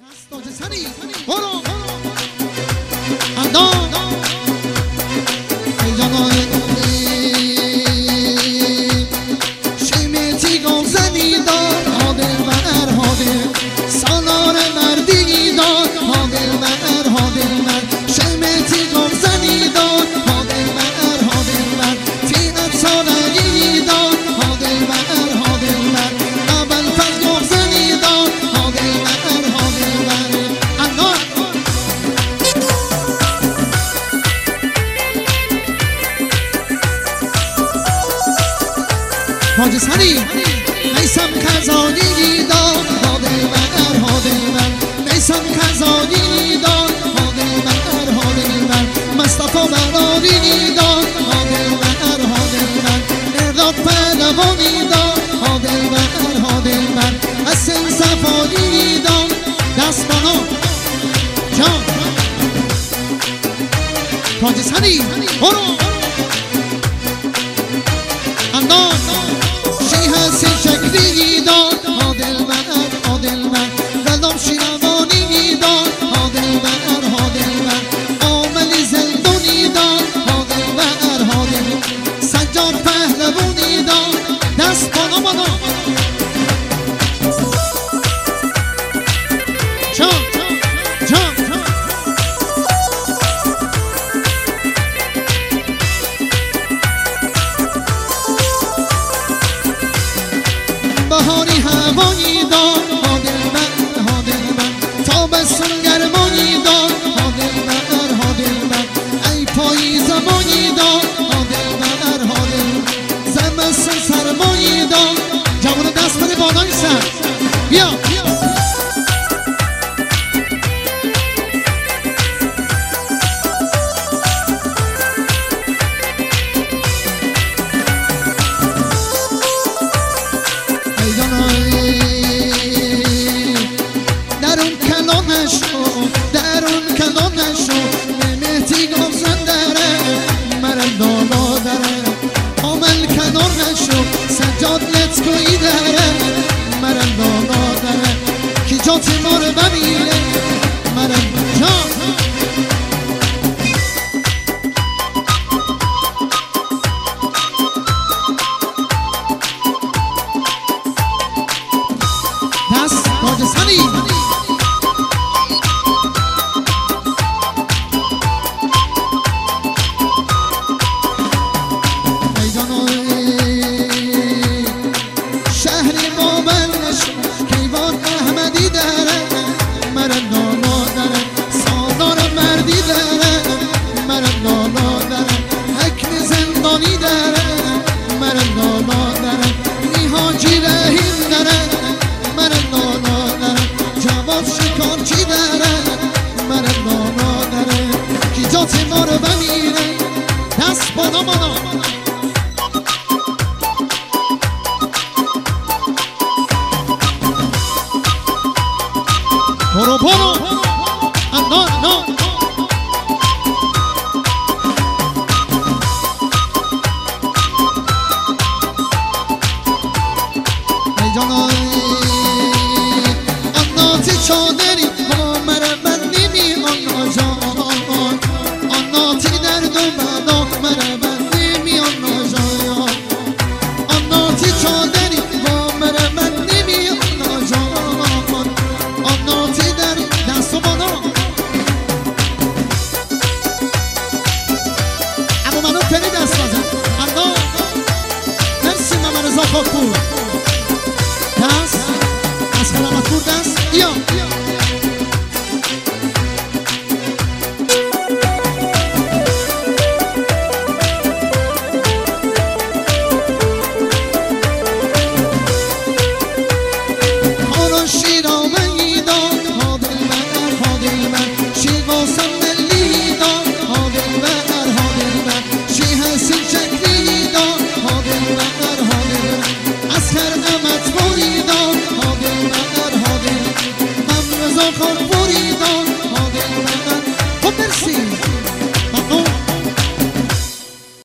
حاج سری میسم خزانی داد هادلبر میسم خزانی داد هادلبر مصطفی براری داد هادلبر مرداد پهلوانی داد هادلبر حسن صفایی داد دست بنا جان حاج سری برو انداز شیحه شکری داد هادلبر دلم شیروانی داد هادلبر عاملی زندونی داد هادلبر سجاد پهلوانی داد دست بالا جان بهاری هوایی داد هادلبر تابستون گرمانی داد هادلبر ای پاییز زمانی داد هادلبر زمستون سرمایی داد جوان دست بده بالای سر بیا درون کلانشو مهتی گفزن داره مرم دالا داره عامل کنارشو سجاد لطکویی داره مرم دالا داره کی جاتی ما رو بمیره مرم جان دست باجسانی ما رو بمیره دست بالا برو اندان ای جانای آناتی چادری با مرمت نیمی آنا جان دست از خلامت بود دست یا